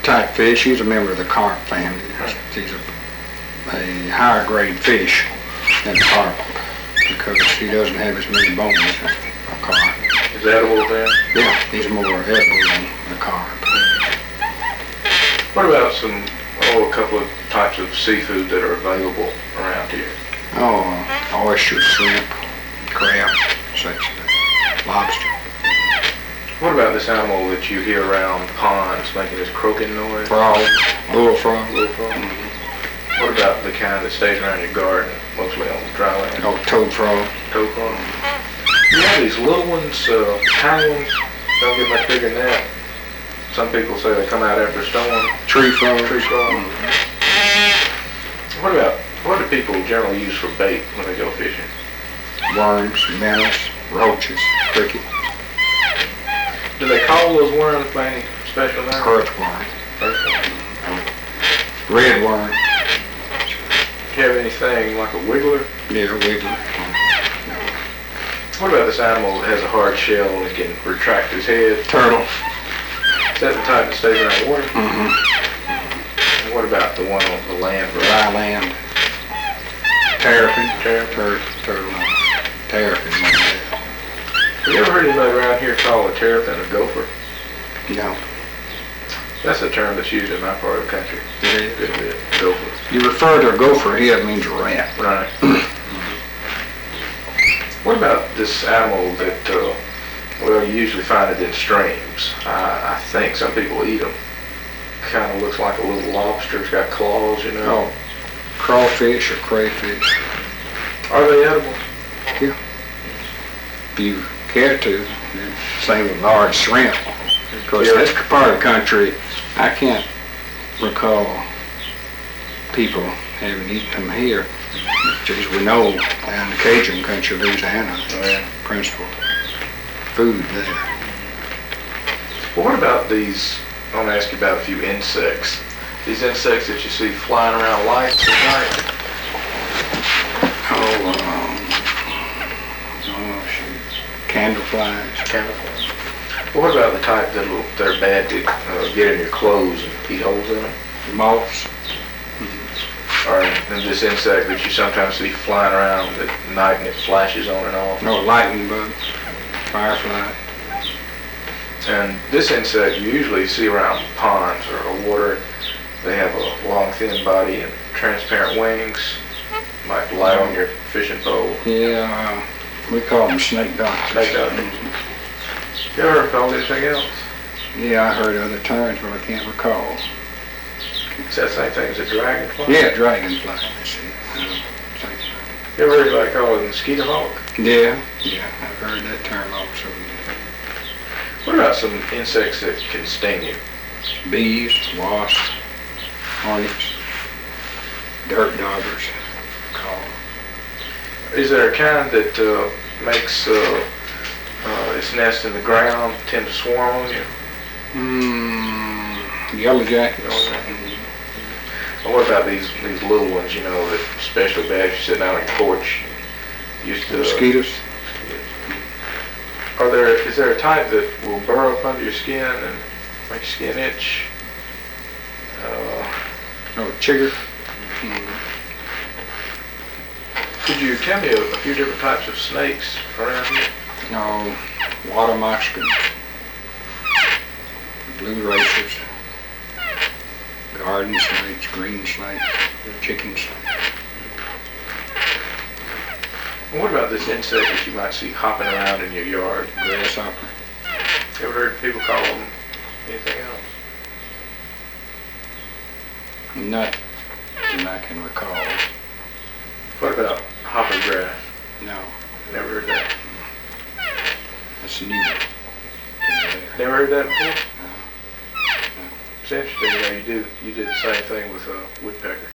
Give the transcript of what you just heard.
type fish. He's a member of the carp family. He's a higher grade fish than carp because he doesn't have as many bones as a carp. Is edible then? Yeah, he's more edible than a carp. What about a couple of types of seafood that are available around here? Oh, oyster, shrimp, crab, such lobster. What about this animal that you hear around ponds making this croaking noise? Frog, bullfrog. Bullfrog. Mm-hmm. What about the kind that stays around your garden, mostly on dry land? Oh, toad frog. Toad frog. You have these little ones, tiny ones, don't get much bigger than that. Some people say they come out after a storm. Tree frog. Tree frog. Mm-hmm. What do people generally use for bait when they go fishing? Worms, minnows, roaches, cricket. Do they call those worms by any special name? Earthworm. Red worm. Do you have anything like a wiggler? Yeah, wiggler. What about this animal that has a hard shell and it can retract his head? Turtle. Is that the type that stays around water? Mm-hmm. And what about the one on the land? Dry land. Terrapin. Terrapin. Turtle. Terrapin. Have you ever heard anybody around here call a terrapin a gopher? No. That's a term that's used in my part of the country. It is. Good bit. Gopher. You refer to a gopher here, it means a rat. Right. What about this animal that, well, you usually find it in streams. I think some people eat them. Kind of looks like a little lobster. It's got claws, you know. Oh, crawfish or crayfish. Are they edible? Yeah. If you care to. Same with large shrimp. Because this part of the country, I can't recall people having eaten them here. As we know, in the Cajun country, Louisiana, principal food there. Well, what about these? I want to ask you about a few insects. These insects that you see flying around lights at night. Candle flies. Well, what about the type that are bad to get in your clothes and eat holes in them? Moths. Or this insect that you sometimes see flying around at night and it flashes on and off. No, lightning bugs, firefly. And this insect you usually see around ponds or water. They have a long, thin body and transparent wings. Might lie on your fishing pole. Yeah, we call them snake doctors. Snake doctors. You ever heard called anything else? Yeah, I heard other terms, but I can't recall. Is that the same thing as a dragonfly? Yeah, dragonfly. That's it. You ever heard anybody call it a mosquito hawk? Yeah, I've heard that term also. What about some insects that can sting you? Bees, wasps, hornets, dirt daughters. Is there a kind that makes its nest in the ground tend to swarm on you? Yellow jackets. Well, what about these little ones, you know, that especially bad if you sit down on your porch? Used to, mosquitoes. Is there a type that will burrow up under your skin and make your skin itch? Chigger. Could you tell me a few different types of snakes around here? No, water moccasin, blue racers, garden snakes, green snakes, chicken snakes. What about this insect that you might see hopping around in your yard? Grasshopper. Ever heard people call them anything else? Not that I can recall. What about hopper grass? No, Never heard that. that's new. Never heard that before? It's interesting, you know, you did the same thing with woodpecker.